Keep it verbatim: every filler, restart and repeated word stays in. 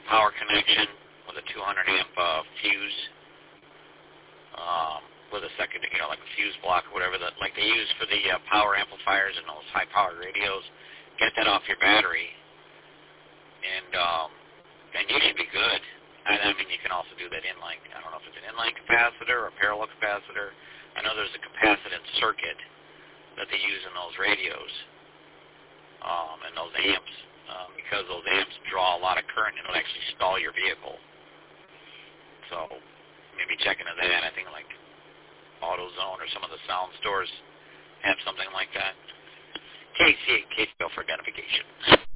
power connection with a two hundred amp uh, fuse, um, with a second, you know, like a fuse block or whatever that, like they use for the uh, power amplifiers and those high-powered radios. Get that off your battery, and um, and you should be good. I, I mean, you can also do that inline. I don't know if it's an inline capacitor or a parallel capacitor. I know there's a capacitance circuit that they use in those radios um, and those amps, um, because those amps draw a lot of current and it'll actually stall your vehicle. So maybe check into that. I think like AutoZone or some of the sound stores have something like that. K C, K C for identification.